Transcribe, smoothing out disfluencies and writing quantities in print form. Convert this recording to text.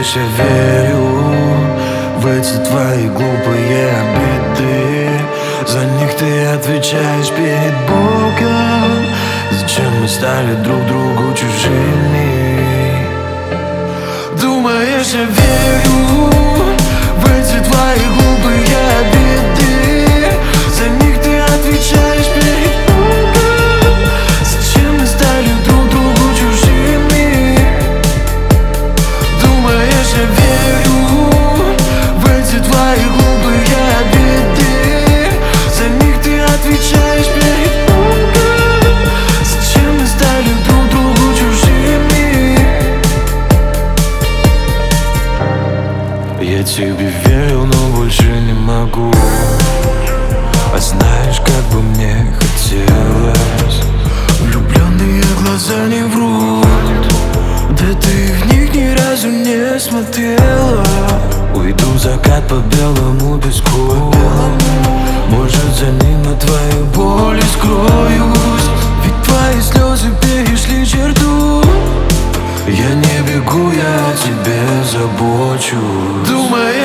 Думаешь, я верю в эти твои глупые обиды? За них ты отвечаешь перед Богом. Зачем мы стали друг другу чужими? Думаешь, я верю в эти твои глупые обиды? За них ты отвечаешь перед Богом. Зачем мы стали друг другу чужими? Думаешь, я верю в эти твои глупые обиды? За них ты отвечаешь перед Богом. Зачем мы стали друг другу чужими? Я тебе верил, но больше не могу. А знаешь, как бы мне хотелось. Влюбленные глаза не врут, да ты в них ни разу не смотрела. Уйду в закат по белому песку. Может, за ним от твоей боли скроюсь. Ведь твои слезы перешли черту. Я не бегу, я о тебе забочусь. Думаю,